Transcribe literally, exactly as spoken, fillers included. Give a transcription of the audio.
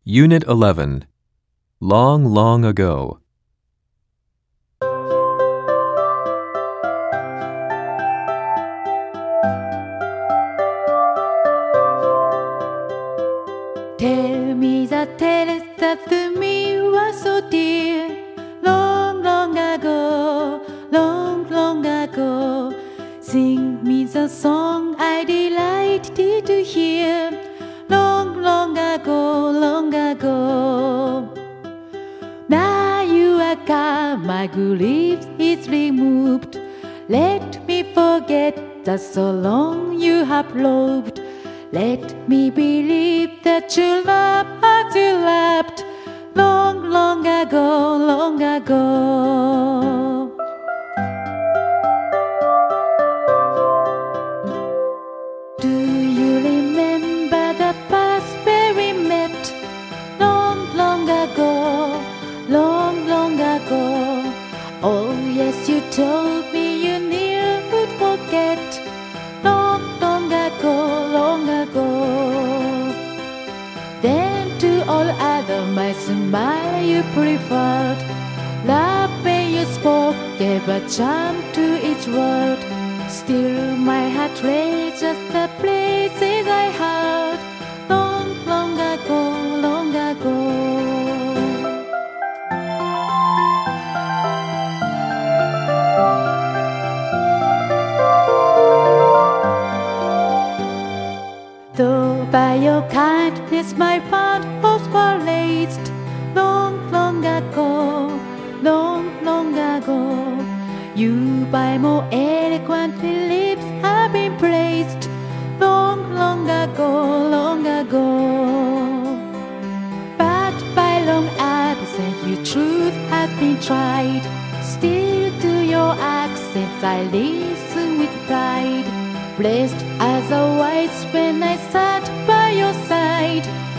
Unit eleven. Long, long ago. Tell me the tales that to me were so dear. Long, long ago, long, long ago. Sing me the song I delighted to hear. Long, long ago, long ago. Now you are come, my grief is removed. Let me forget that so long you have loved. Let me believe that you love as you loved. Long, long ago, long ago. Do you remember the past where we met? Long, long ago, long, long ago. Oh yes, you told me you never would forget. Long, long ago, long ago. Then to all other my smile you preferred. Love when you spoke gave a charm to each word. Still my heart treasures the places I heard. Long, long ago, long ago. Though by your kindness my path was raised. Long, long ago, long, long ago. You by more eloquently lips have been praised. Long, long ago, long ago. But by long absence your truth has been tried. Still to your accents I listen with pride. Blessed as a voice when I sat by your side.